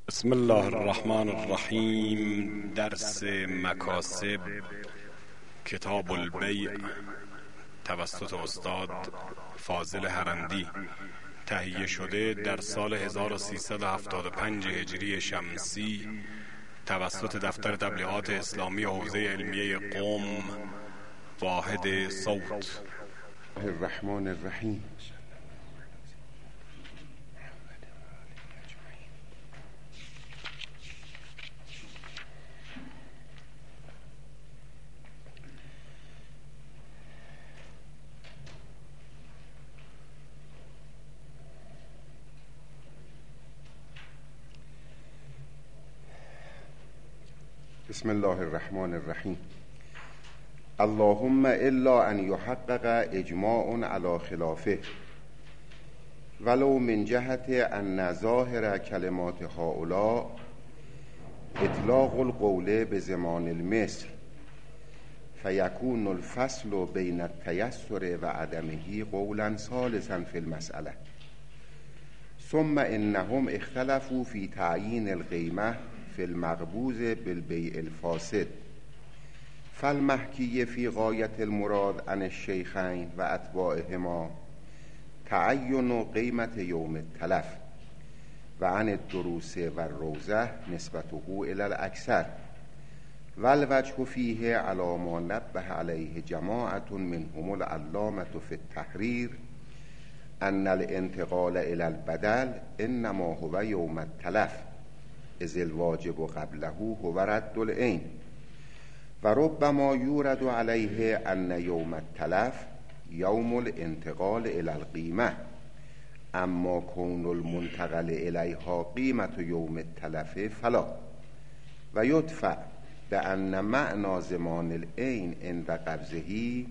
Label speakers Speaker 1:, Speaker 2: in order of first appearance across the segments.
Speaker 1: بسم الله الرحمن الرحیم. درس مکاسب کتاب البیع توسط استاد فاضل هرندی تهیه شده در سال 1375 هجری شمسی توسط دفتر تبلیغات اسلامی حوزه علمیه قم واحد صوت.
Speaker 2: الرحمن الرحیم. بسم الله الرحمن الرحیم. اللهم الا ان يحقق اجماع على خلافه ولو من جهت ان ظاهر کلمات هؤلاء اطلاق القول بزمان المثل فيكون الفصل بين التيسر وعدمه قولا ثالثا في المسألة. ثم انهم اختلفوا في تعيين القيمة في المقبوض بالبيع الفاسد فالمحكي في غاية المراد عن الشيخين وأتباعهما تعين قيمة يوم التلف وعن الدروس والروزة نسبته إلى الأكثر والوجه فيه على ما نبه عليه جماعة منهم العلامة في التحرير أن الانتقال إلى البدل إنما هو يوم التلف إذ الواجب قبله هو رد العين وربما يورد عليه أن يوم التلف يوم الانتقال إلى القيمة أما كون المنتقل إليها قيمة يوم التلف فلا ويدفع بأن معنى زمان العين عند قبضه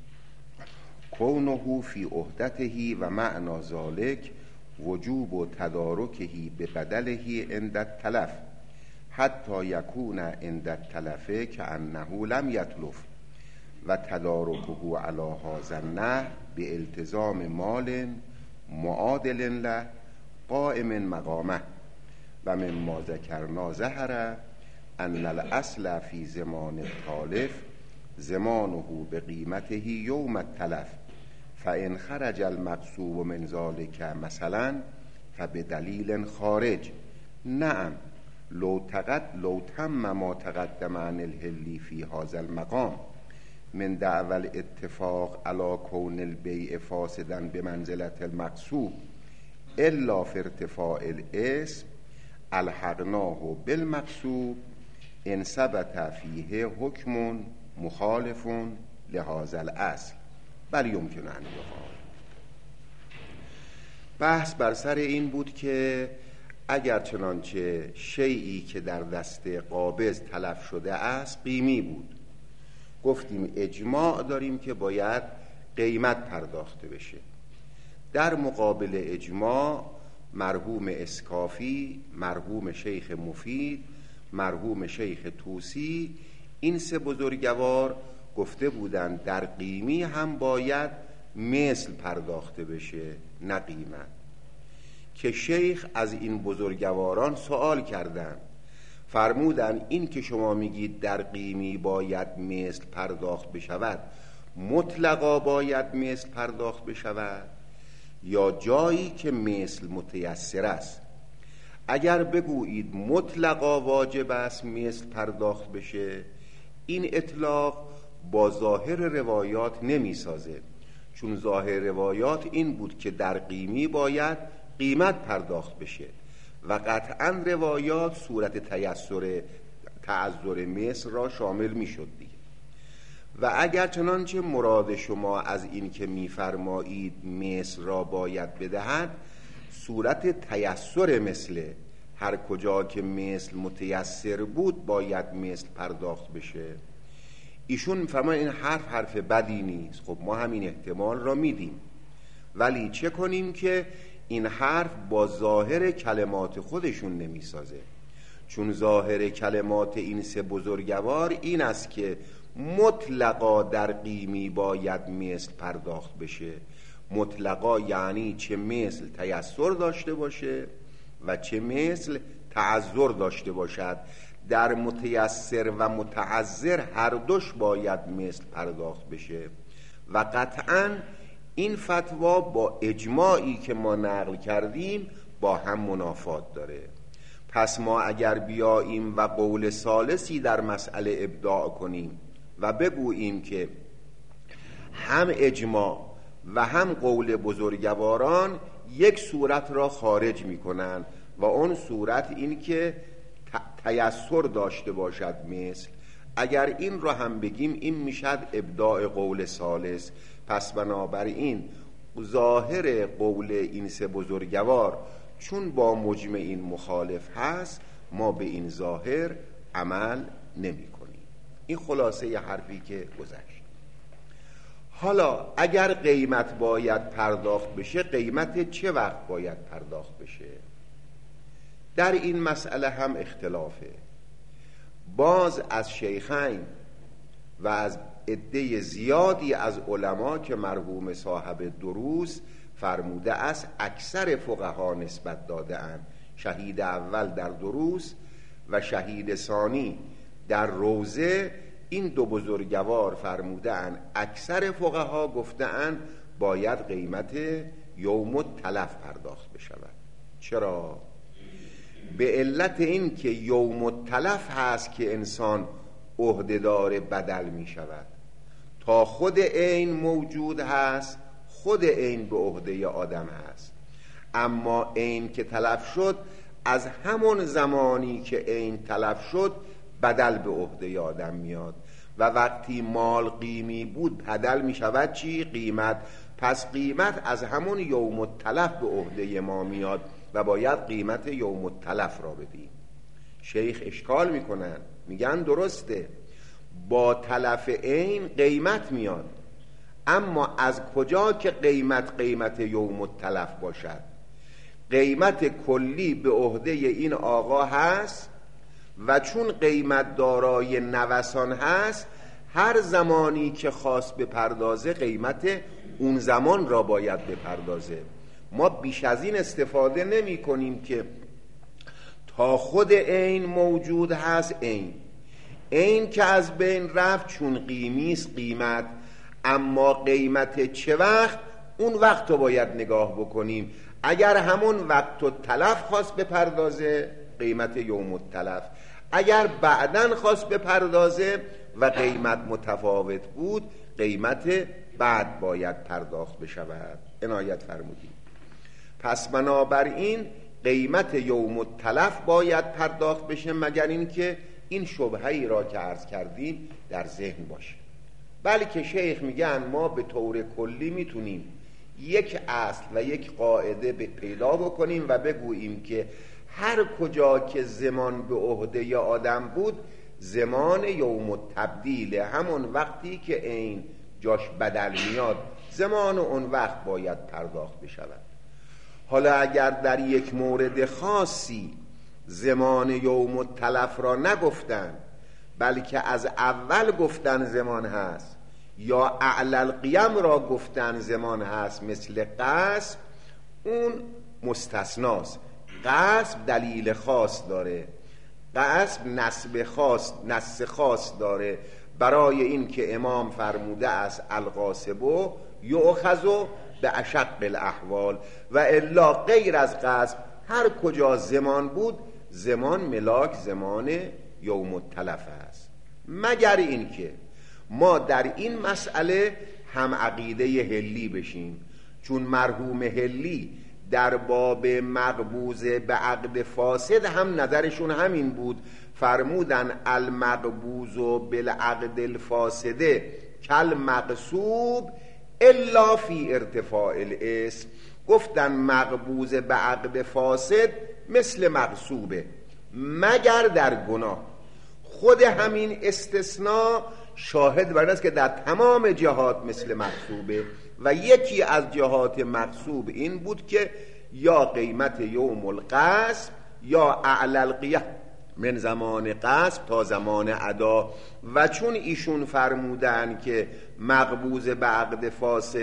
Speaker 2: كونه في عهدته ومعنى ذلك وجوب تدارکه ببدله عند التلف حتی یکون عند التلف كأنه لم یتلف و تدارکه علی هذا النحو بالتزام مال معادل له قائم مقامه و مما ذکرنا ظهر ان الاصل فی زمان التالف زمانه بقیمته یوم التلف فإن خرج المقصوب من ذلك مثلا فبدلیل خارج. نعم لو تم ما تقدم عن الهلی في هذا المقام من دعوى الاتفاق على كون البيع فاسدا بمنزلة المقصود إلا في ارتفاع الاسم الحقناه بالمقصود إن ثبت فيه حكم مخالف لهذا الأصل بل یمکن ان یقال. بحث بر سر این بود که اگر چنانچه شیئی که در دست قابض تلف شده است قیمی بود، گفتیم اجماع داریم که باید قیمت پرداخته بشه. در مقابل اجماع مرحوم اسکافی، مرحوم شیخ مفید، مرحوم شیخ توسی، این سه بزرگوار گفته بودند در قیمی هم باید مثل پرداخته بشه نه قیمت. که شیخ از این بزرگواران سوال کردند، فرمودند این که شما میگید در قیمی باید مثل پرداخت بشود مطلقا باید مثل پرداخت بشود یا جایی که مثل متیسر است؟ اگر بگویید مطلقا واجب است مثل پرداخت بشه، این اطلاق با ظاهر روایات نمی سازه، چون ظاهر روایات این بود که در قیمی باید قیمت پرداخت بشه و قطعا روایات صورت تعذر مثل را شامل می شد دیگه. و اگر چنانچه مراد شما از این که می فرمایید مثل را باید بدهد صورت تیسر مثله، هر کجا که مثل متیسر بود باید مثل پرداخت بشه، ایشون فرمان این حرف بدی نیست. خب ما همین احتمال را میدیم، ولی چه کنیم که این حرف با ظاهر کلمات خودشون نمیسازه، چون ظاهر کلمات این سه بزرگوار این است که مطلقا در قیمی باید مثل پرداخت بشه. مطلقا یعنی چه مثل تیسر داشته باشه و چه مثل تعذر داشته باشد، در متیسر و متعذر هر دوش باید مثل پرداخت بشه و قطعاً این فتوا با اجماعی که ما نقل کردیم با هم منافات داره. پس ما اگر بیاییم و قول ثالثی در مسئله ابداع کنیم و بگوییم که هم اجماع و هم قول بزرگواران یک صورت را خارج می کنند و اون صورت این که تیسر داشته باشد مثل، اگر این را هم بگیم این میشد ابداع قول ثالث. پس بنابراین ظاهر قول این سه بزرگوار چون با مجمعین مخالف هست، ما به این ظاهر عمل نمی کنیم. این خلاصه ی حرفی که گذشت. حالا اگر قیمت باید پرداخت بشه، قیمت چه وقت باید پرداخت بشه؟ در این مسئله هم اختلافه. باز از شیخین و از عده زیادی از علما که مرحوم صاحب دروس فرموده است، اکثر فقها نسبت داده اند. شهید اول در دروس و شهید ثانی در روزه، این دو بزرگوار فرموده اند اکثر فقها گفته اند باید قیمت یوم التلف پرداخت بشود. چرا؟ به علت این که یوم التلف هست که انسان عهده‌دار بدل می شود. تا خود عین موجود هست، خود عین به عهده آدم هست، اما عین که تلف شد، از همون زمانی که عین تلف شد بدل به عهده آدم میاد و وقتی مال قیمی بود بدل می شود چی؟ قیمت. پس قیمت از همون یوم التلف به عهده ما میاد و باید قیمت یوم التلف را بدیم. شیخ اشکال میکنن، میگن درسته با تلف عین قیمت میاد، اما از کجا که قیمت یوم التلف باشد؟ قیمت کلی به عهده این آقا هست و چون قیمت دارای نوسان هست، هر زمانی که خواست بپردازه قیمت اون زمان را باید بپردازه. ما بیش از این استفاده نمی کنیم که تا خود عین موجود هست، عین که از بین رفت چون قیمیست قیمت، اما قیمت چه وقت؟ اون وقت رو باید نگاه بکنیم. اگر همون وقت و تلف خواست بپردازه قیمت یوم التلف، اگر بعدن خواست بپردازه و قیمت متفاوت بود قیمت بعد باید پرداخت بشود. عنایت فرمودید. پس بنابراین قیمت یوم التلف باید پرداخت بشه، مگر اینکه این شبهه‌ای را که عرض کردیم در ذهن باشه. بلکه شیخ میگن ما به طور کلی میتونیم یک اصل و یک قاعده پیدا بکنیم و بگوییم که هر کجا که زمان به عهده آدم بود، زمان یوم التبدیل، همون وقتی که عین جاش بدل میاد، زمان اون وقت باید پرداخت بشود. حالا اگر در یک مورد خاصی زمان یوم التلف را نگفتن، بلکه از اول گفتن زمان هست، یا اعلی القیم را گفتن زمان هست، مثل غصب، اون مستثناست. غصب دلیل خاص داره، غصب نص خاص داره، برای این که امام فرموده است الغاصب یؤخذ به اشق الاحوال، و الا غیر از غصب هر کجا زمان بود، زمان ملاک زمان یوم التلف است. مگر این که ما در این مسئله هم عقیده هلی بشیم، چون مرحوم هلی در باب مقبوض به عقد فاسد هم نظرشون همین بود. فرمودن المقبوض بالعقد الفاسده کل مقصوب الا فی ارتفاع الاسم. گفتن مقبوض به عقد فاسد مثل مقصوبه مگر در گناه. خود همین استثناء شاهد بر است که در تمام جهات مثل مقصوبه، و یکی از جهات مقصوب این بود که یا قیمت یوم القصب یا اعلی القیام من زمان قصب تا زمان ادا. و چون ایشون فرمودن که مقبوض به عقد فاسد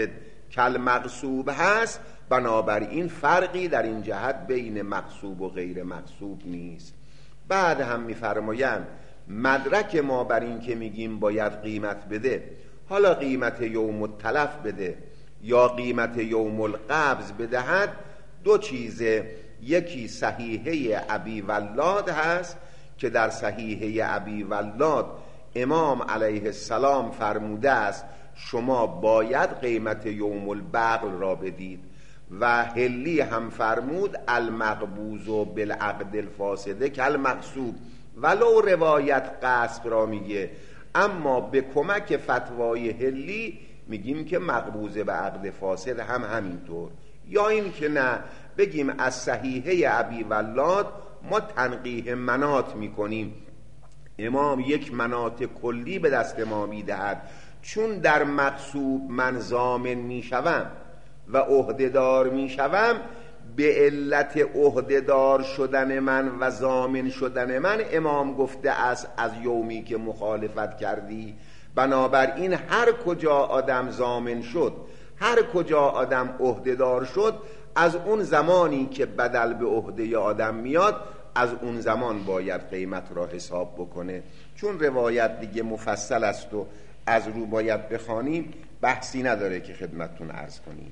Speaker 2: کل مغصوب هست، بنابراین فرقی در این جهت بین مغصوب و غیر مغصوب نیست. بعد هم میفرمایند مدرک ما بر این که میگیم باید قیمت بده، حالا قیمت یوم التلف بده یا قیمت یوم القبض بدهد، دو چیزه. یکی صحیحه ابی ولاد هست که در صحیحه ابی ولاد امام علیه السلام فرموده است شما باید قیمت یوم البقل را بدید، و حلی هم فرمود المقبوض بالعقد الفاسده کالمغصوب، ولو روایت غصب را میگه، اما به کمک فتوای حلی میگیم که مقبوض به عقد فاسد هم همینطور. یا این که نه بگیم از صحیحه ابی ولاد ما تنقیح مناط میکنیم، امام یک مناط کلی به دست ما میدهد، چون در مغصوب من ضامن میشوم و عهده‌دار میشوم، به علت عهده‌دار شدن من و ضامن شدن من امام گفته است از یومی که مخالفت کردی. بنابراین هر کجا آدم ضامن شد، هر کجا آدم عهده‌دار شد، از اون زمانی که بدل به عهده آدم میاد از اون زمان باید قیمت را حساب بکنه. چون روایت دیگه مفصل است و از رو باید بخوانیم، بحثی نداره که خدمتتون عرض کنیم.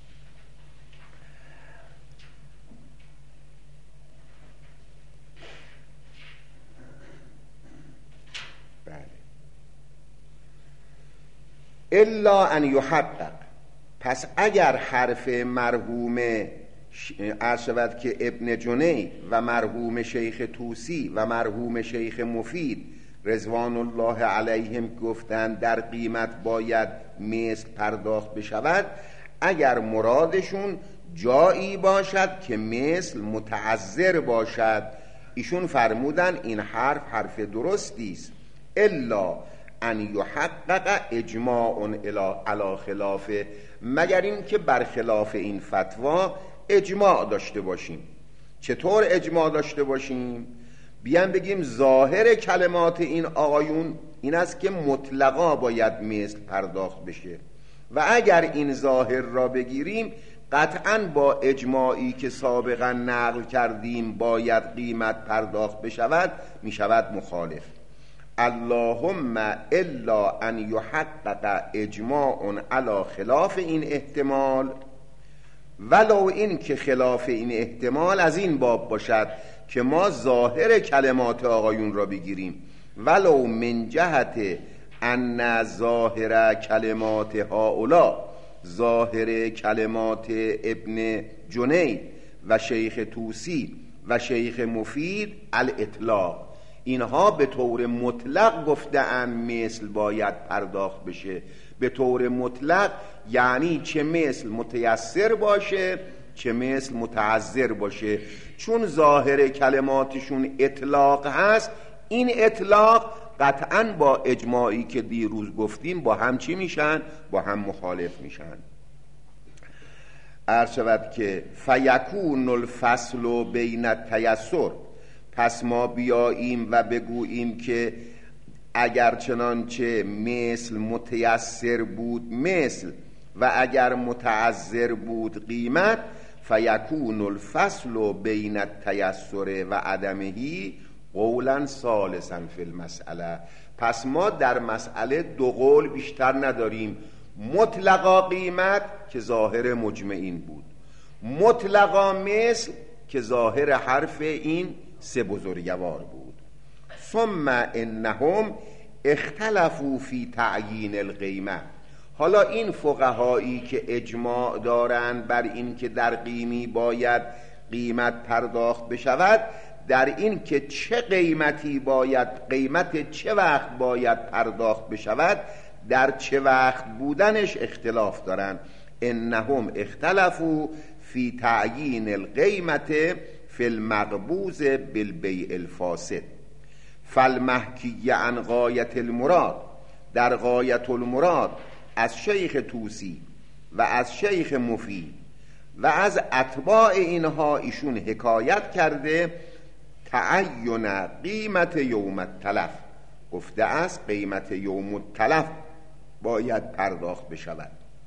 Speaker 2: الا ان یحقق، پس اگر حرف مرحوم عرض شود که ابن جنید و مرحوم شیخ طوسی و مرحوم شیخ مفید رضوان الله علیهم گفتند در قیمت باید مثل پرداخت بشود، اگر مرادشون جایی باشد که مثل متعذر باشد، ایشون فرمودن این حرف درستی است. الا ان یحقق اجماع علی خلافه، مگر این که برخلاف این فتوا اجماع داشته باشیم. چطور اجماع داشته باشیم؟ بیان بگیم ظاهر کلمات این آقایون این است که مطلقا باید مثل پرداخت بشه، و اگر این ظاهر را بگیریم قطعا با اجماعی که سابقا نقل کردیم باید قیمت پرداخت بشود میشود مخالف. اللهم الا ان یحقق اجماع علی خلاف این احتمال، ولو این که خلاف این احتمال از این باب باشد که ما ظاهر کلمات آقایون را بگیریم، ولو من جهت ان ظاهر کلمات هؤلاء، ظاهر کلمات ابن جنید و شیخ طوسی و شیخ مفید الاطلاق، اینها به طور مطلق گفته‌اند مثل باید پرداخت بشه. به طور مطلق یعنی چه مثل متیسر باشه چه مثل متعذر باشه. چون ظاهر کلماتشون اطلاق هست، این اطلاق قطعاً با اجماعی که دیروز گفتیم با هم چی میشن؟ با هم مخالف میشن. عرض شود که فیکون الفصل بین التیسر، پس ما بیاییم و بگوییم که اگر چنانچه مثل متیسر بود مثل و اگر متعذر بود قیمت، فیکون الفصل بین التیسر و عدمهی قولا ثالثا فی المسئله، پس ما در مسئله دو قول بیشتر نداریم. مطلقا قیمت که ظاهر مجمعین بود، مطلقا مثل که ظاهر حرف این سه بزرگوار بود. ثم انهم اختلفوا فی تعیین القیمه، حالا این فقهایی که اجماع دارند بر این که در قیمی باید قیمت پرداخت بشود، در این که چه قیمتی باید، قیمت چه وقت باید پرداخت بشود، در چه وقت بودنش اختلاف دارند. انهم اختلفوا فی تعیین القیمت فی المقبوض بالبیع الفاسد، فالمحکی عن غایت المراد، در غایت المراد از شیخ طوسی و از شیخ مفید و از اتباع اینها ایشون حکایت کرده تعین قیمت یوم التلف، گفته است قیمت یوم التلف باید پرداخت بشود.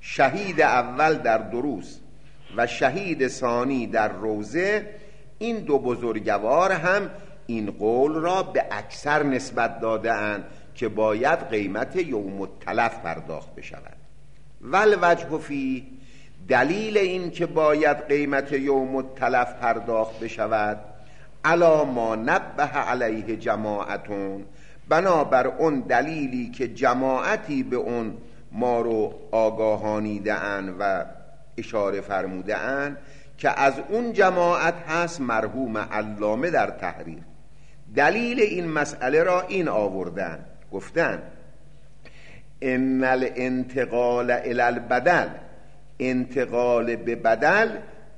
Speaker 2: شهید اول در دروس و شهید ثانی در روزه، این دو بزرگوار هم این قول را به اکثر نسبت داده اند که باید قیمت یوم التلف پرداخت بشود. والوجه فی، دلیل این که باید قیمت یوم التلف پرداخت بشود، علی ما نبه علیه جماعتون، بنابر اون دلیلی که جماعتی به اون ما رو آگاهانیده اند و اشاره فرموده اند، که از اون جماعت هست مرحوم علامه در تحریر. دلیل این مسئله را این آوردن، گفتن ان الانتقال الی البدل، انتقال به بدل،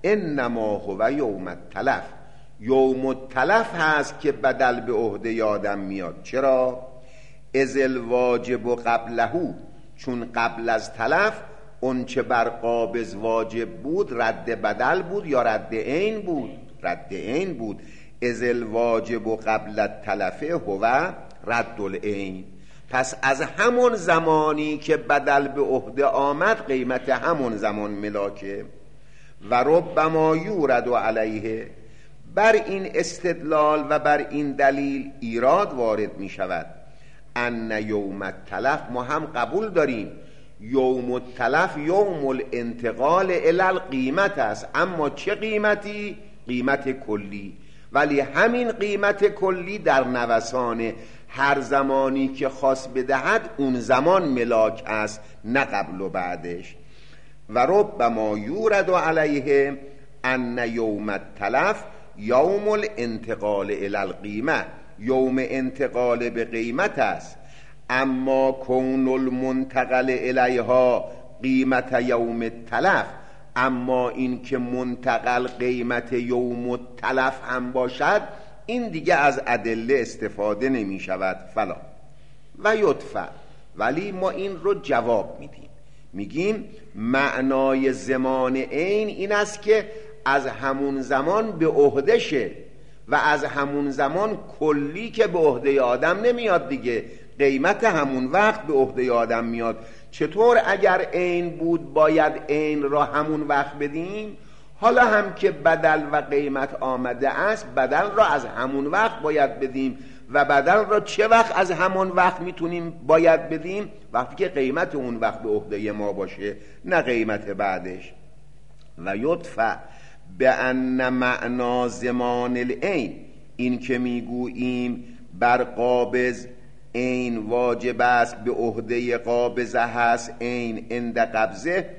Speaker 2: انما هو یوم التلف، یوم التلف هست که بدل به عهده آدم میاد. چرا؟ اذ الواجب قبله، چون قبل از تلف اون چه بر قابض واجب بود رد بدل بود یا رد عین بود؟ رد عین بود. اذ الواجب قبل التلف هو رد العین. پس از همون زمانی که بدل به عهده آمد قیمت همون زمان ملاکه. و ربما یورد علیه، بر این استدلال و بر این دلیل ایراد وارد می شود. ان یوم التلف، ما هم قبول داریم یوم التلف یوم الانتقال الی القیمت است، اما چه قیمتی؟ قیمت کلی. ولی همین قیمت کلی در نوسان هر زمانی که خواست بدهد اون زمان ملاک است، نه قبل و بعدش. و ربما یورد علیه ان یوم التلف یوم الانتقال الی القیمه، یوم انتقال به قیمت است، اما کون المنتقل الیها قیمت یوم التلف، اما این که منتقل قیمت یوم التلف هم باشد این دیگه از ادله استفاده نمی شود. فلا و یدفع، ولی ما این رو جواب میدیم، میگیم معنای زمان عین این است که از همون زمان به عهده شه و از همون زمان کلی که به عهده آدم نمیاد دیگه، قیمت همون وقت به عهده آدم میاد. چطور اگر عین بود باید عین را همون وقت بدیم؟ حالا هم که بدل و قیمت آمده است بدل را از همون وقت باید بدیم. و بدل را چه وقت از همون وقت میتونیم باید بدیم؟ وقتی که قیمت اون وقت به عهده ما باشه، نه قیمت بعدش. و یدفع به ان معنا زمان العین، این که میگوییم بر قابض عین واجب است، به عهده قابضه هست عین عند قبضه،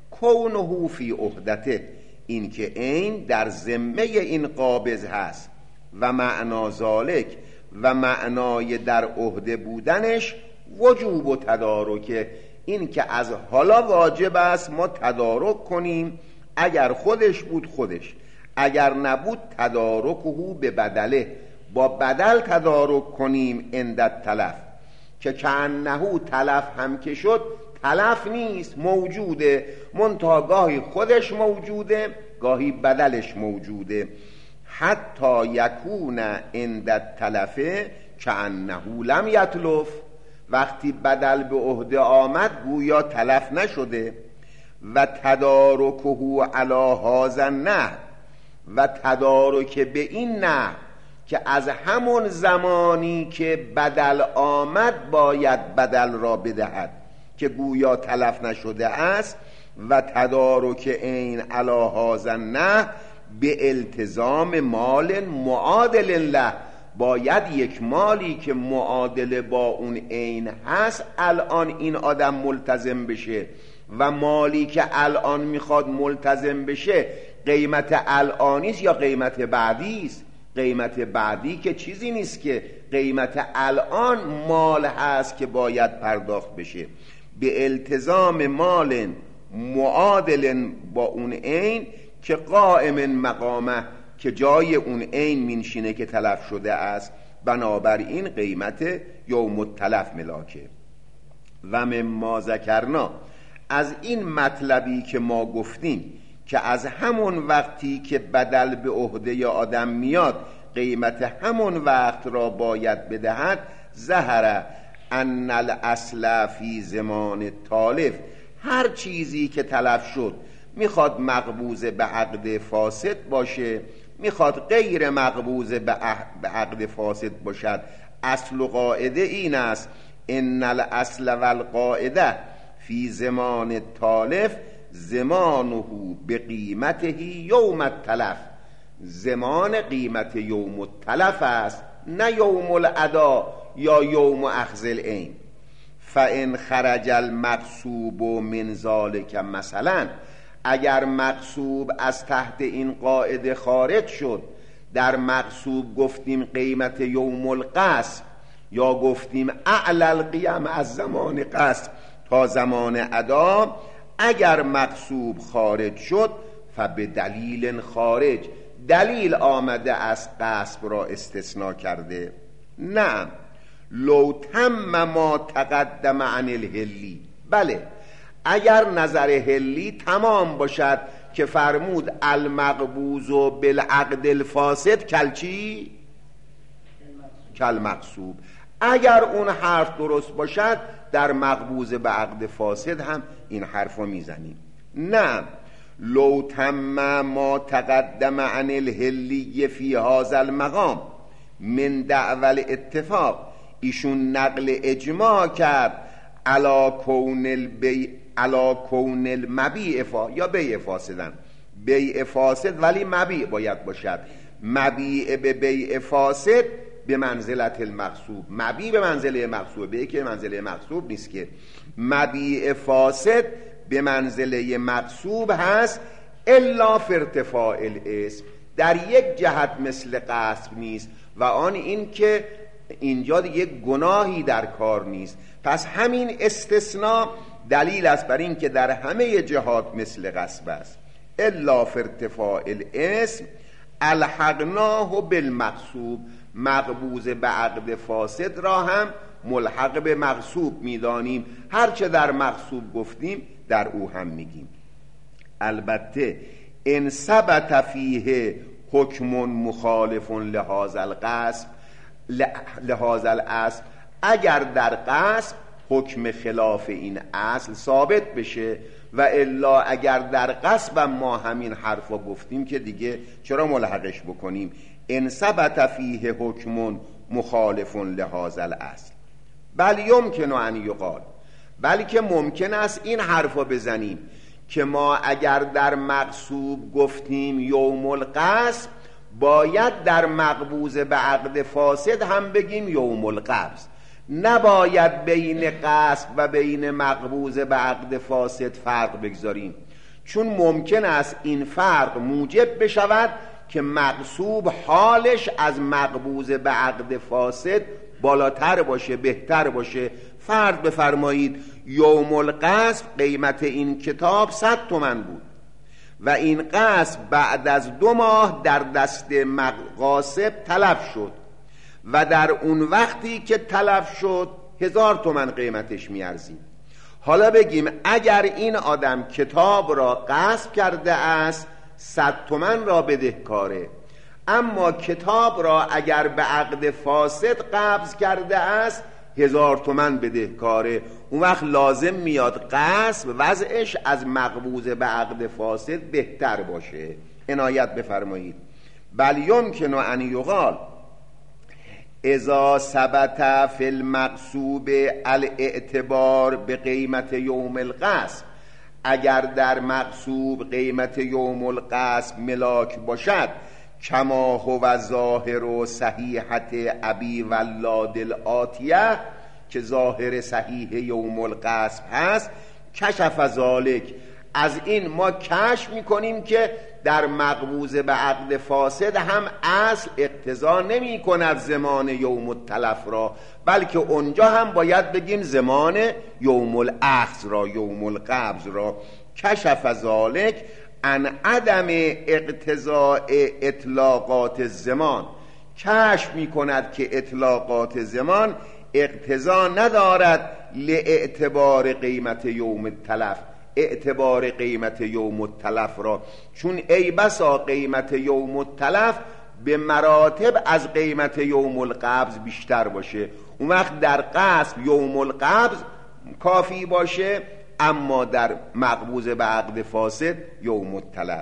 Speaker 2: کونه فی عهدته، این که عین در ذمه این قابض هست. و معنا ذالک، و معنای در عهده بودنش وجوب و تدارک، این که از حالا واجب است ما تدارک کنیم، اگر خودش بود خودش، اگر نبود تدارکه به بدله، با بدل تدارک کنیم عند التلف، که کأنه تلف هم که شد تلف نیست، موجوده، منتها گاهی خودش موجوده گاهی بدلش موجوده. حتی یکون عند التلف کأنه لم یتلف، وقتی بدل به عهده آمد گویا تلف نشده. و تدارکه علی هذا النحو، و تدارک به این نحو که از همون زمانی که بدل آمد باید بدل را بدهد که گویا تلف نشده است. و تدارک عین علی هذا النحو به التزام مال معادل له، باید یک مالی که معادل با اون عین هست الان این آدم ملتزم بشه، و مالی که الان میخواد ملتزم بشه قیمت الانیست یا قیمت بعدیست؟ قیمت بعدی که چیزی نیست، که قیمت الان مال هست که باید پرداخت بشه. به التزام مال معادل با اون عین که قائم مقامه، که جای اون عین مینشینه که تلف شده است، بنابراین قیمت یوم التلف ملاکه. و مما ذکرنا، از این مطلبی که ما گفتیم که از همون وقتی که بدل به عهده آدم میاد قیمت همون وقت را باید بدهد، ظهر ان الاصل فی زمان تالف، هر چیزی که تلف شد میخواد مقبوض به عقد فاسد باشه، میخواد غیر مقبوض به عقد فاسد باشد. اصل و قاعده این است: ان الاصل والقاعده فی زمان تالف زمانه به قیمته یوم التلف. زمان قیمت یوم التلف است، نه یوم الادا یا یوم اخذ العین. فان خرج المغصوب من ذلک، مثلا اگر مغصوب از تحت این قاعده خارج شد، در مغصوب گفتیم قیمت یوم القصب یا گفتیم اعلی القیم از زمان قصب تا زمان ادا، اگر مغصوب خارج شد فبدلیل خارج، دلیل آمده از قصب را استثناء کرده. نعم لو تم ما تقدم عن الهلی، بله اگر نظر هلی تمام باشد که فرمود المقبوض بالعقد الفاسد کلچی کالمغصوب، اگر اون حرف درست باشد در مقبوض به عقد فاسد هم این حرف رو میزنیم. نه لو تم ما تقدم عن الهلی فی هذا المقام من دعوى الاتفاق، ایشون نقل اجماع کرد علا کون المبیع یا بیع فاسدن، بیع فاسد ولی مبیع باید باشد. مبیع به بیع فاسد به منزلت المغصوب، مبیع به منزله مغصوب، بیع که منزله مغصوب نیست که، مبیع فاسد به منزله مغصوب هست. الا فی ارتفاع الاسم، در یک جهت مثل غصب نیست و آن این که اینجا دیگه گناهی در کار نیست. پس همین استثناء دلیل است بر این که در همه جهات مثل غصب است. الا فی ارتفاع الاسم الحقناه بالمغصوب، مقبوض به عقد فاسد را هم ملحق به مغصوب میدانیم، هرچه در مغصوب گفتیم در او هم میگیم. البته ان ثبت فیه حکم مخالف لهذا القصد لهذا الاصل، اگر در قصد حکم خلاف این اصل ثابت بشه، و الا اگر در قصد ما همین حرف رو گفتیم که دیگه چرا ملحقش بکنیم. ان ثبت فیه حکم مخالف لهذا الاصل بل یمکن ان یقال، بلکه ممکن است این حرف رو بزنیم که ما اگر در مغصوب گفتیم یوم القصب، باید در مقبوض به عقد فاسد هم بگیم یوم القبض، نباید بین قصب و بین مقبوض به عقد فاسد فرق بگذاریم، چون ممکن است این فرق موجب بشود که مغصوب حالش از مقبوض به عقد فاسد بالاتر باشه، بهتر باشه. فرض بفرمایید یوم القصب قیمت این کتاب 100 تومن بود و این قصب بعد از 2 ماه در دست غاصب تلف شد و در اون وقتی که تلف شد 1000 تومن قیمتش میارزید. حالا بگیم اگر این آدم کتاب را غصب کرده است 100 تومن را بدهکاره، اما کتاب را اگر به عقد فاسد قبض کرده است 1000 تومن بدهکاره. اون وقت لازم میاد غصب وضعش از مقبوض به عقد فاسد بهتر باشه. عنایت بفرمایید. بل یمکن ان یقال اذا ثبت فی المغصوب الاعتبار به قیمت یوم القصب، اگر در مغصوب قیمت یوم القصب ملاک باشد، کما هو ظاهر و صحیحت ابی ولاد الآتیه، که ظاهر صحیح یوم القصب هست، کشف ذالک، از این ما کشف میکنیم که در مقبوض به عقد فاسد هم اصل اقتضا نمی کند زمان یوم التلف را، بلکه اونجا هم باید بگیم زمان یوم الاخذ را، یوم القبض را. کشف ذالک عن عدم اقتضاء اطلاقات الزمان، کشف می کند که اطلاقات زمان اقتضا ندارد لاعتبار قیمت یوم التلف، اعتبار قیمت یوم التلف را، چون ای بسا قیمت یوم التلف به مراتب از قیمت یوم القبض بیشتر باشه. اون وقت در قصب یوم القبض کافی باشه، اما در مقبوض به عقد فاسد یوم التلف.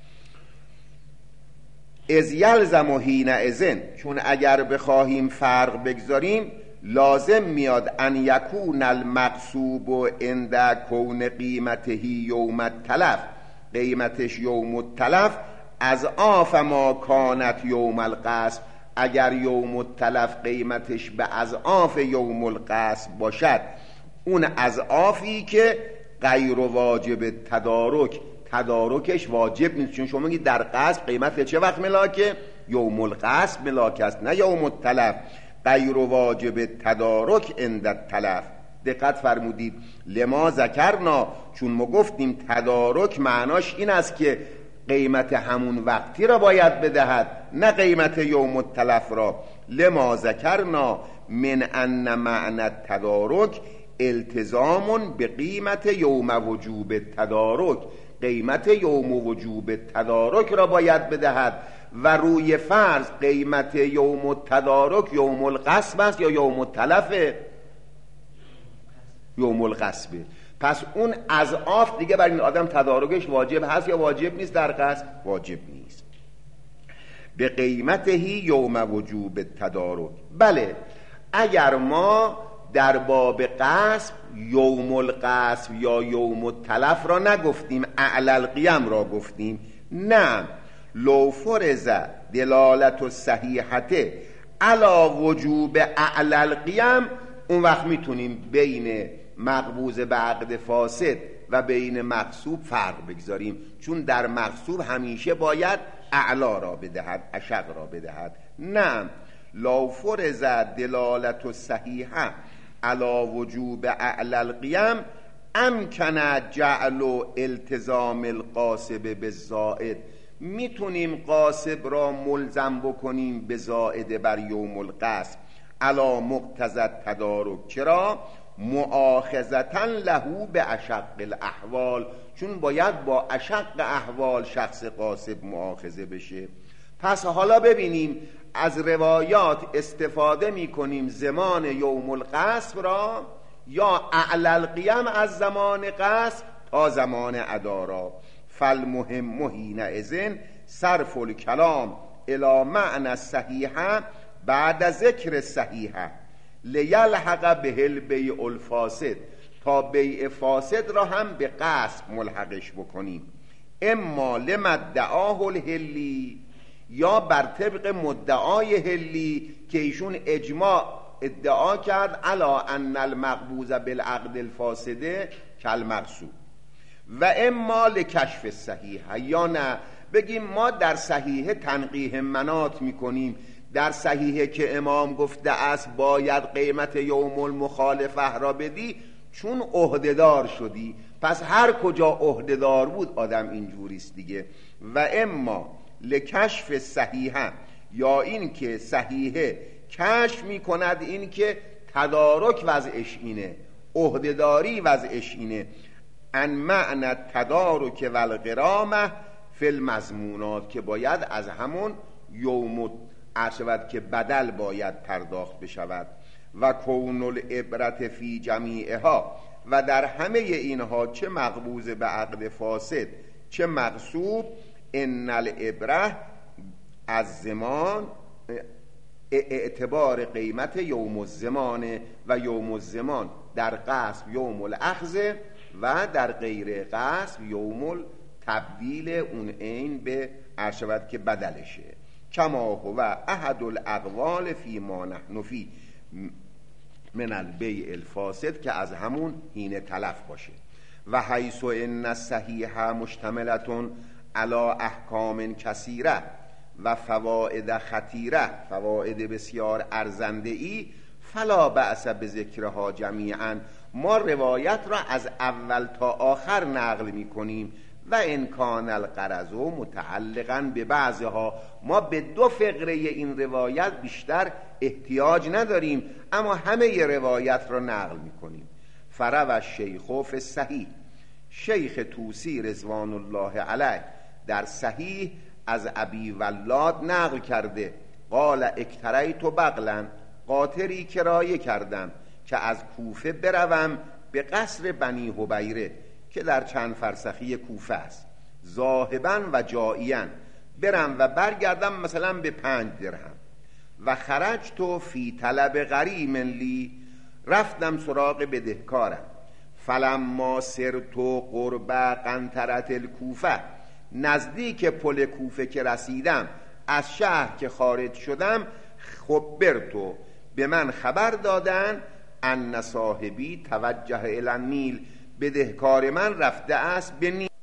Speaker 2: از یلزم حینئذ، چون اگر بخواهیم فرق بگذاریم لازم میاد ان یکون المقصوب عند کون قیمته یوم التلف، قیمتش یوم التلف از آف ما کانت یوم القصب، اگر یوم التلف قیمتش به از آف یوم القصب باشد، اون از آفی که غیر واجب تدارک، تدارکش واجب نیست، چون شما میگید در قصب قیمت چه وقت ملاکه؟ یوم القصب ملاک است، نه یوم التلف. غیر واجب تدارک عند التلف. دقت فرمودید. لما ذکرنا، چون ما گفتیم تدارک معناش این است که قیمت همون وقتی را باید بدهد، نه قیمت یوم التلف را. لما ذکرنا من ان معنی تدارک التزام به قیمت یوم وجوب تدارک، قیمت یوم وجوب تدارک را باید بدهد و روی فرض قیمت یوم التدارک یوم القصب است یا یوم التلف؟ یوم القصبه. پس اون از آف دیگه برای این آدم تدارکش واجب هست یا واجب نیست؟ در قصب واجب نیست. به قیمته یوم وجوب تدارک. بله، اگر ما در باب قصب یوم القصب یا یوم التلف را نگفتیم، اعلی القیم را گفتیم، نه، لو فرض دلالت الصحیحه علی وجوب اعلی القیم، اون وقت میتونیم بین مقبوض به عقد فاسد و بین مغصوب فرق بگذاریم، چون در مغصوب همیشه باید اعلا را بدهد، اشق را بدهد. نه، لو فرض دلالت الصحیحه علی وجوب اعلی القیم امکن جعل و التزام القاسب بالزائد، میتونیم قاسب را ملزم بکنیم به زائد بر یوم القصب علی مقتضی التدارک. چرا؟ مؤاخذتا له به اشق الاحوال، چون باید با اشق احوال شخص قاسب مؤاخذه بشه. پس حالا ببینیم از روایات استفاده میکنیم زمان یوم القصب را یا اعلی القیم از زمان قصب تا زمان ادا را. فالمهم حینئذ صرف الکلام الی معنی الصحیحه بعد ذکر الصحیحه لیلحق به البیع الفاسد، تا بیع فاسد را هم به قصب ملحقش بکنیم. اما لمدعاه الهلی، یا بر طبق مدعای هلی که ایشون اجماع ادعا کرد علا ان المقبوض بالعقد الفاسده کالمغصوب، و اما لکشف الصحیحه، یا نه بگیم ما در صحیحه تنقیح منات میکنیم، در صحیحه که امام گفته است باید قیمت یوم المخالفه را بدی، چون عهدهدار شدی، پس هر کجا عهدهدار بود آدم اینجوریست دیگه. و اما لکشف صحیحه، یا این که صحیحه کشف میکند این که تدارک وضعش اینه، عهدهداری وضعش اینه، ان معنی تدارک و الغرامه فی المضمونات، که باید از همون یوم عرشود که بدل باید پرداخت بشود. و کون العبرت فی جمیعها، و در همه اینها چه مقبوض به عقد فاسد چه مغصوب، ان العبره از زمان اعتبار قیمت یوم الزمان، و یوم الزمان در قصب یوم الاخذ و در غیر قصب یوم التبدیل، اون عین به عرشود که بدلشه. کما هو احد الاقوال فی ما نحن فی من البیع الفاسد، که از همون حین تلف باشه. و حیث ان الصحیحه مشتملتون علی احکام کثیره و فواید خطیره، فواید بسیار ارزنده ای، فلا بأس بذکرها جمیعا، ما روایت را از اول تا آخر نقل می کنیم. و ان کان الغرض متعلقا به بعضها، ما به دو فقره این روایت بیشتر احتیاج نداریم، اما همه روایت را نقل می کنیم. فرو الشیخ فی الصحیح، شیخ توسی رضوان الله علیه در صحیح از ابی ولاد نقل کرده، قال اکتریت بغلا، قاطری کرایه کردم که از کوفه بروم به قصر بنی حبیره که در چند فرسخی کوفه است، ذاهبا و جائیا، برم و برگردم مثلا به 5 درهم. و خرجت فی طلب غریم لی، رفتم سراغ بدهکارم. فلما سرت قرب قنطرة الکوفه، نزدیک پل کوفه که رسیدم، از شهر که خارج شدم، خبرتو، به من خبر دادن، ان صاحبی توجه الی النیل، بدهکار من رفته است به نیل.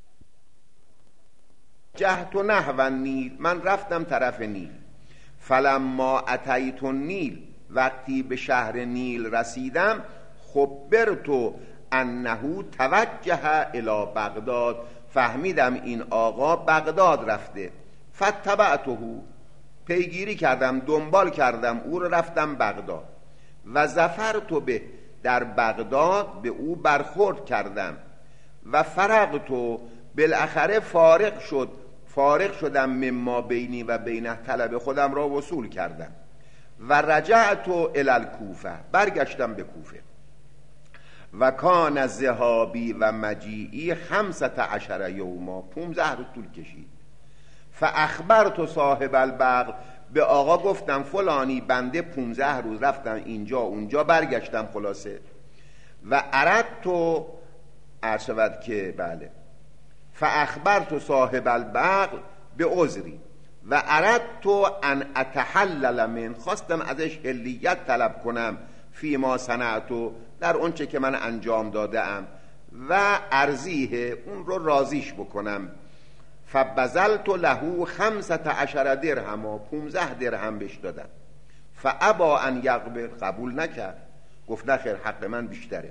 Speaker 2: جهت نحو النیل، من رفتم طرف نیل. فلما اتیت النیل، وقتی به شهر نیل رسیدم، خبرتو انه توجه الی بغداد، فهمیدم این آقا بغداد رفته. فتبعته، پیگیری کردم، دنبال کردم او رو، رفتم بغداد. و ظفرت به، در بغداد به او برخورد کردم. و فرغت، بالاخره فارغ شدم، مما بینی و بینه، طلب خودم را وصول کردم. و رجعت الی الکوفه، برگشتم به کوفه. و کان ذهابی و مجیئی 15 یوما، 15 روز طول کشید. فاخبرت صاحب البغل، به آقا گفتم فلانی بنده 15 روز رفتم اینجا اونجا، برگشتم خلاصه. و اردت، عرشود که بله، فاخبرت صاحب البغل به عذری و اردت ان اتحلل من، خواستم ازش حلیت طلب کنم، فی ما صنعتو، در اونچه که من انجام داده ام، و ارضیه، اون رو راضیش بکنم. فبذلت له 15 درهم، 15 درهم بهش دادم. فابا ان یقبل، قبول نکرد، گفت نه خیر، حق من بیشتره.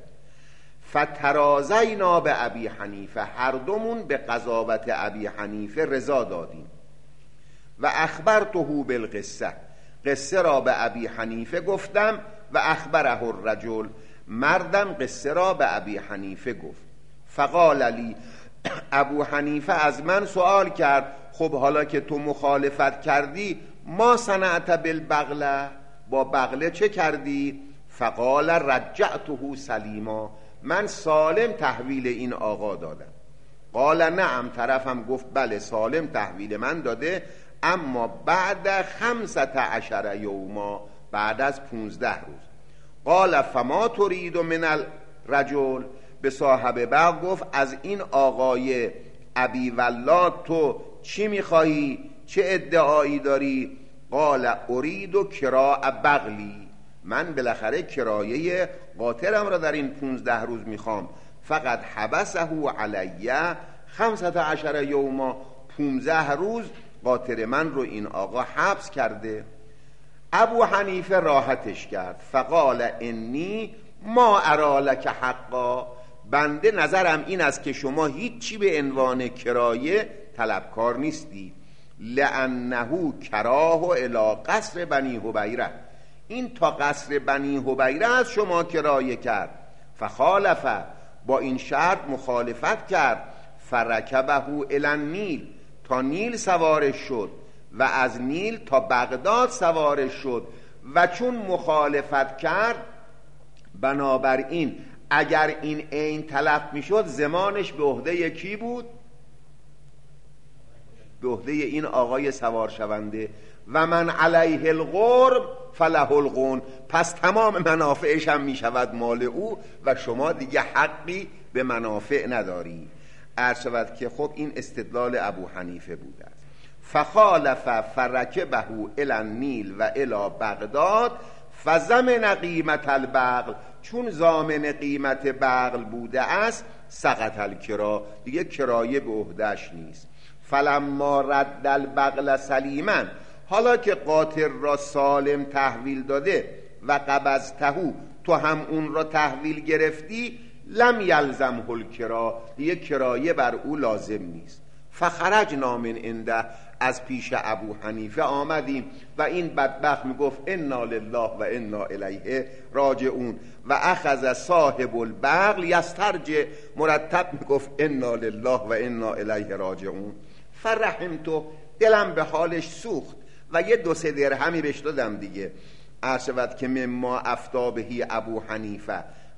Speaker 2: فترازینا به ابی حنیفه، هر دومون به قضاوت ابی حنیفه رضا دادیم. و اخبرته بالقصه، قصه را به ابی حنیفه گفتم. و اخبره الرجل، مردم قصه را به ابی حنیفه گفت. فقال لی، ابو حنیفه از من سوال کرد، خب حالا که تو مخالفت کردی، ما صنعت بالبغله، با بغله چه کردی؟ فقال رجعته سلیما، من سالم تحویل این آقا دادم. قال نعم، طرفم گفت بله سالم تحویل من داده، اما بعد 15 یوما، بعد از 15 روز. قال فما ترید من الرجل، به صاحب بغل گفت از این آقای ابی ولاد تو چی میخواهی، چه ادعایی داری؟ قال ارید کراء بغلی، من بالاخره کرایه قاطرم را در این 15 روز میخوام. فقط حبسه علیه 15 یوما، 15 روز قاطر من رو این آقا حبس کرده. ابو حنیفه راحتش کرد. فقال انی ما ارا لک حقا، بنده نظرم این است که شما هیچی به عنوان کرایه طلبکار نیستی. لانه کراه الی قصر بنی حبیره، این تا قصر بنی حبیره از شما کرایه کرد. فخالفه، با این شرط مخالفت کرد. فرکبه الی النیل، تا نیل سوارش شد و از نیل تا بغداد سوارش شد. و چون مخالفت کرد، بنابراین اگر این عین تلف میشد، زمانش به عهده کی بود؟ به عهده این آقای سوار شونده. و من علیه الغرم فله الغون، پس تمام منافعش هم میشود مال او و شما دیگه حقی به منافع نداری. عرض شود که خب این استدلال ابو حنیفه بوده است. فخالف فرکبه الی النیل و الی بغداد فضمن قیمت البغل، چون ضامن قیمت بغل بوده است، سقط الکرا، دیگه کرایه به عهده‌اش نیست. فلما رد البغل سلیما، حالا که قاطر را سالم تحویل داده و قبضته، تو هم اون را تحویل گرفتی، لم یلزمه الکرا، دیگه کرایه بر او لازم نیست. فخرجنا من عنده، از پیش ابو حنیفه آمدیم و این بدبخت میگفت انا لله و انا الیه راجعون. و اخذ صاحب البغل یسترجع، مرتب میگفت انا لله و انا الیه راجعون. فرحمتو، دلم به حالش سوخت و یه 2-3 درهمی بهش دادم دیگه. عرض شود که مما افتا بهی ابو حنیفه،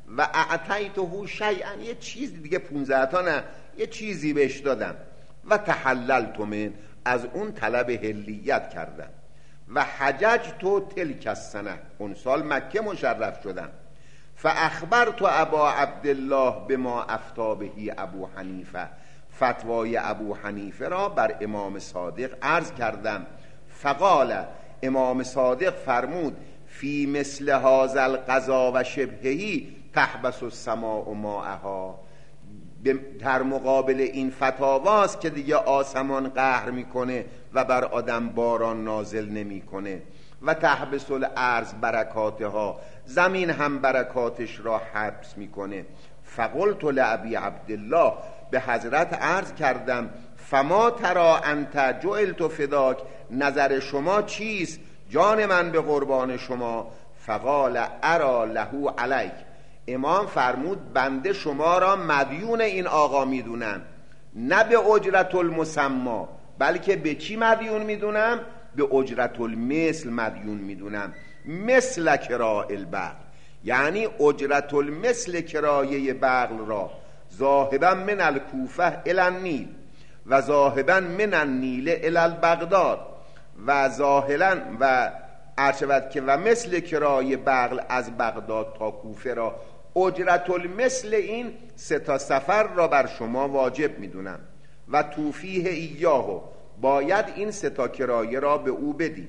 Speaker 2: و اعطیته شیئا، یه چیزی دیگه 15 تا نه، یه چیزی بهش دادم. و تحللت من، از اون طلب هلیت کردم. و حججت تلک السنه، اون سال مکه مشرف شدم. فاخبرت ابا عبدالله بما افتی بهی ابو حنیفه، فتوای ابو حنیفه را بر امام صادق عرض کردم. فقال، امام صادق فرمود فی مثل هذا القضا و شبههی تحبس السماء ماءها، در مقابل این فتاواست که دیگه آسمان قهر میکنه و بر آدم باران نازل نمیکنه. و تحبس الارض برکاتها، زمین هم برکاتش را حبس میکنه. فقلت لابی عبدالله، به حضرت عرض کردم فما ترا انت جعلت فداک، نظر شما چیست جان من به قربان شما؟ فقال ارا له علیک، امام فرمود بنده شما را مدیون این آقا میدونم، نه به اجرت المسمى، بلکه به چی مدیون میدونم؟ به اجرت المثل مدیون میدونم. مثل کرای البغل، یعنی اجرت المثل کرایه بغل را ذاهبا من الکوفه الی النیل و ذاهبا من النیل الی البغداد و ظاهرا و ارشد که و مثل کرای بغل از بغداد تا کوفه را اجرت المثل این 3 تا سفر را بر شما واجب میدونم. و توفیه ایاهو، باید این 3 تا کرایه را به او بدی.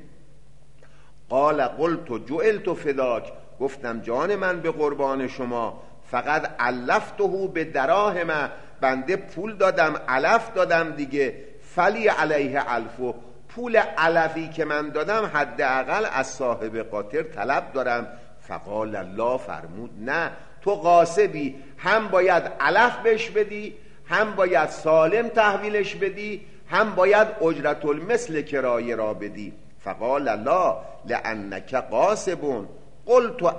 Speaker 2: قال قلت جعلت فداک، گفتم جان من به قربان شما. فقط علفته به دراهم، بنده پول دادم، علف دادم دیگه. فلی علیه علفو، پول علفی که من دادم حداقل از صاحب قاطر طلب دارم. فقال الله، فرمود نه، تو غاصبی، هم باید علف بهش بدی، هم باید سالم تحویلش بدی، هم باید اجرت المثل کرایه را بدی. فقال الله لانک غاصب. قلت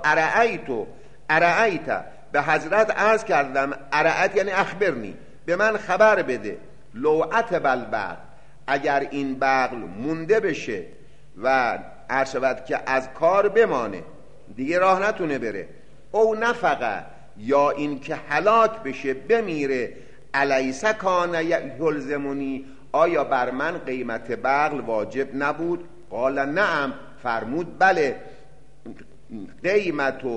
Speaker 2: ارأیت، به حضرت عرض کردم ارأیت یعنی اخبرنی، به من خبر بده. لوعت بالبغل، اگر این بغل مونده بشه و عرشبت که از کار بمانه دیگه راه نتونه بره، او نفقه، یا این که هلاک بشه بمیره، الیس کان یلزمونی، آیا بر من قیمت بغل واجب نبود؟ قال نعم، فرمود بله. قیمت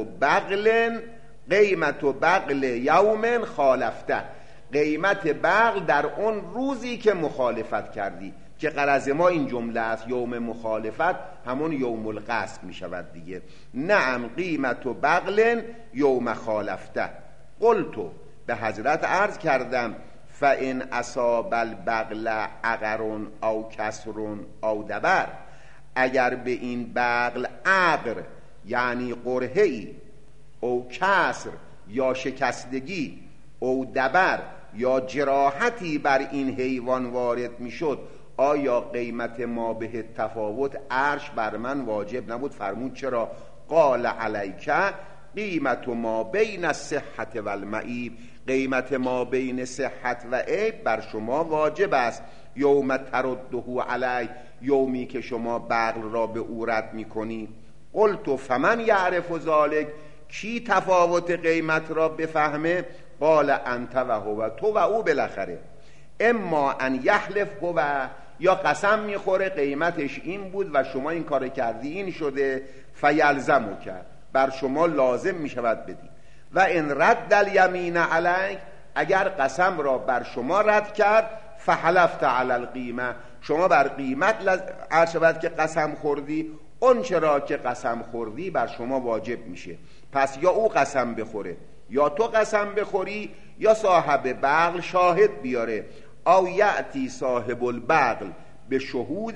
Speaker 2: بغل یوم خالفته، قیمت بغل در اون روزی که مخالفت کردی، که غرض ما این جمله است، یوم مخالفت همون یوم القصد می شود دیگه. نعم قیمت بغل یوم خالفته. قلتو، به حضرت عرض کردم فان اصاب البغل عقر او کسر او دبر، اگر به این بغل عقر یعنی قرهی، او کسر یا شکستگی، او دبر یا جراحتی بر این حیوان وارد میشد، آیا قیمت ما به تفاوت عرش بر من واجب نبود؟ فرمود چرا؟ قال علیک قیمت ما بین الصحت و المعیب، قیمت ما بین صحت و عیب بر شما واجب است. یوم ترده علی، یومی که شما بغل را به او رد میکنی. قلت فمن یعرف ذلک، کی تفاوت قیمت را بفهمه؟ قال انت و هو، تو و او بالاخره. اما ان یحلف هو، یا قسم میخوره قیمتش این بود و شما این کار کردی این شده، فیلزمو کرد، بر شما لازم میشود بدی. و ان رد الیمین علیک، اگر قسم را بر شما رد کرد، فحلفت علی القیمه، شما بر قیمت عرشبت که قسم خوردی، اون چرا که قسم خوردی بر شما واجب میشه. پس یا او قسم بخوره، یا تو قسم بخوری، یا صاحب بغل شاهد بیاره. او یأتی صاحب البغل به شهود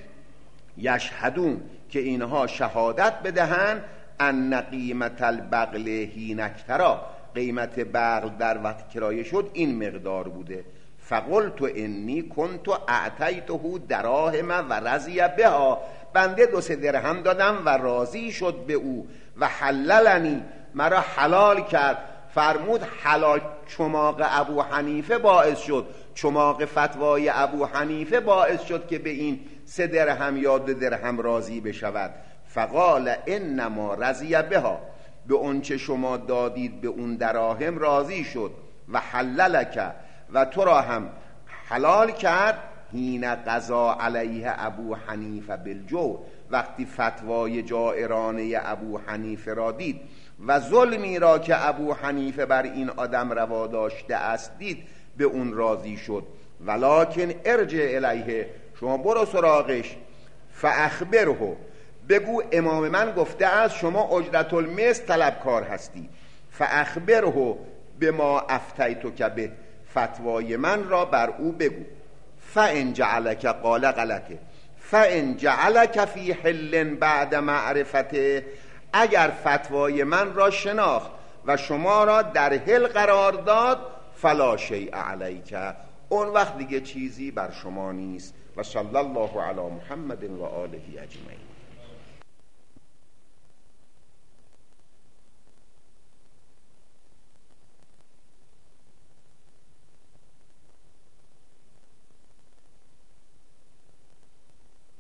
Speaker 2: یشهدون، که اینها شهادت بدهن ان قیمت البغل حینکترا، قیمت بغل در وقت کرایه شد این مقدار بوده. فقلت انی کنت اعطیته دراهم و رضی بها، بنده 2-3 درهم دادم و راضی شد به او. و حللنی، مرا حلال کرد. فرمود حلال چماق ابو حنیفه باعث شد، چماق فتوای ابو حنیفه باعث شد که به این 3 درهم یا 2 درهم راضی بشود. فقال انما رضی بها، به اون چه شما دادید به اون دراهم راضی شد و حللک و تو را هم حلال کرد حین قضا علیه ابو حنیفه بالجور، وقتی فتوای جائرانه ابو حنیفه را دید و ظلمی را که ابو حنیفه بر این آدم روا داشته است دید به اون راضی شد. ولکن ارجع الیه، شما برو سراغش، فاخبره، بگو امام من گفته است شما اجرت المثل طلبکار هستی، فاخبره بما افتیتک به، فتوای من را بر او بگو. فان جعلک، قال غلطه، فان جعلک فی حل بعد معرفته، اگر فتوای من را شناخت و شما را در حل قرار داد، فلا شیء علیک، اون وقت دیگه چیزی بر شما نیست. و صلی الله علی محمد و آله اجمعین.